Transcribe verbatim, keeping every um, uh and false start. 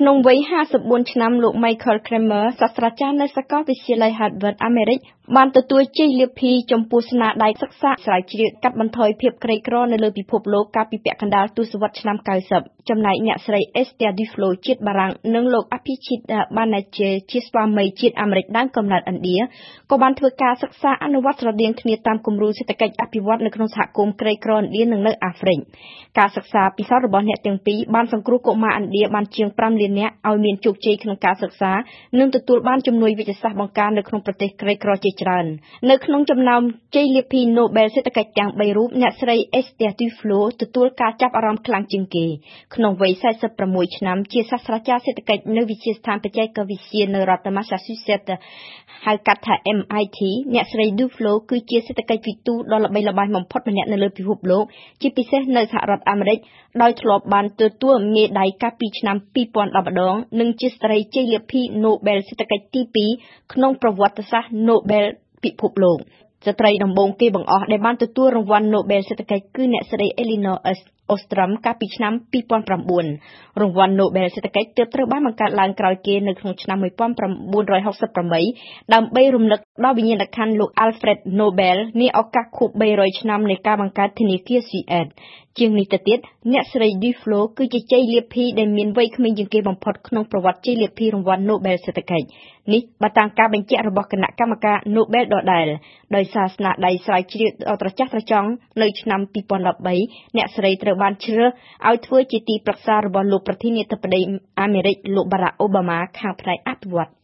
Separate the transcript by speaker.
Speaker 1: ក្នុងវ័យห้าสิบสี่ឆ្នាំលោក Michael Kremer សាស្ត្រាចារ្យនៅសាកលវិទ្យាល័យ Harvard អាមេរិកបានទទួលជ័យលាភីចំពោះស្នាដៃសិក្សាស្រាវជ្រាវកាត់បន្ថយភាពក្រីក្រនៅលើពិភពលោកកាលពីពាក់កណ្ដាលទសវត្សរ៍ឆ្នាំ九十 ចំណែកអ្នកស្រី Esther Duflo ជាតិបារាំងនិងលោក Abhijit Banerjee ជាស្វាមីជាតិអាមេរិកដើមកំណើតឥណ្ឌាក៏បានធ្វើការសិក្សាអនុវត្តស្រដៀងគ្នាតាមគំរូសេដ្ឋកិច្ចអភិវឌ្ឍនៅក្នុងសហគមន៍ក្រីក្រឥណ្ឌានិងនៅអាហ្វ្រិកការសិក្សាពិសោធន៍របស់អ្នកទាំងពីរបានសង្គ្រោះកុមារឥណ្ឌាបានជាងfiveលាននាក់ឲ្យមានជោគជ័យក្នុងការសិក្សានិងទទួលបានជំនួយវិទ្យាសាស្ត្របង្ការនៅក្នុងប្រទេសក្រីក្រជាច្រើននៅក្នុងចំណោមជ័យលាភី Nobel សេដ្ឋកិច្ចទាំងបីរូបអ្នកស្រី Esther Duflo ទទួលការចាប់អារម្មណ៍ខ្លាំងជាងគេក្នុងវ័យสี่สิบหกឆ្នាំជាសាស្ត្រាចារ្យសេដ្ឋកិច្ចនៅវិទ្យាស្ថានបច្ចេកវិទ្យានៅរដ្ឋ Massachusetts ហៅកាត់ថា M I T អ្នកស្រី Duflo គឺជាសេដ្ឋកិច្ចវិទូដ៏ល្បីល្បាញបំផុតម្នាក់នៅលើពិភពលោកជាពិសេសនៅសហរដ្ឋអាមេរិកដោយធ្លាប់បានទទួលមេដាយកាលពីឆ្នាំtwo thousand tenម្ដងនិងជាស្ត្រីជ័យលាភី Nobel សេដ្ឋកិច្ចទីtwoក្នុងប្រវត្តិសាស្ត្រ Nobel ពិភពលោកស្ត្រីដំបូងគេបង្អស់ដែលបានទទួលរង្វាន់ Nobel សេដ្ឋកិច្ចគឺអ្នកស្រី Elinor Ostrom កាលពីឆ្នាំtwo thousand nineរង្វាន់ Nobel សេដ្ឋកិច្ចទើបត្រូវបានបង្កើតឡើងក្រោយគេនៅក្នុងឆ្នាំnineteen sixty-eightដើម្បីរំលឹកដល់វិញ្ញាណក្ខន្ធលោក Alfred Nobel នាឱកាសខួបthree hundredឆ្នាំនៃការបង្កើតធនាគារ Suez ជាងនេះទៅទៀតអ្នកស្រី Duflo គឺជាជ័យលាភីដែលមានវ័យក្មេងជាងគេបំផុតក្នុងប្រវត្តិជ័យលាភីរង្វាន់ Nobel សេដ្ឋកិច្ចនេះបើតាមការបញ្ជាក់របស់គណៈកម្មការ Nobel ដដែលដោយសារស្នាដៃស្រាវជ្រាវដ៏ត្រចះត្រចង់នៅឆ្នាំtwo thousand thirteenអ្នកស្រីត្រូវបានជ្រើសឲ្យធ្វើជាទីប្រឹក្សារបស់លោកប្រធានាធិបតីអាមេរិកលោក Barack Obama ខាងផ្នែកអភិវឌ្ឍន៍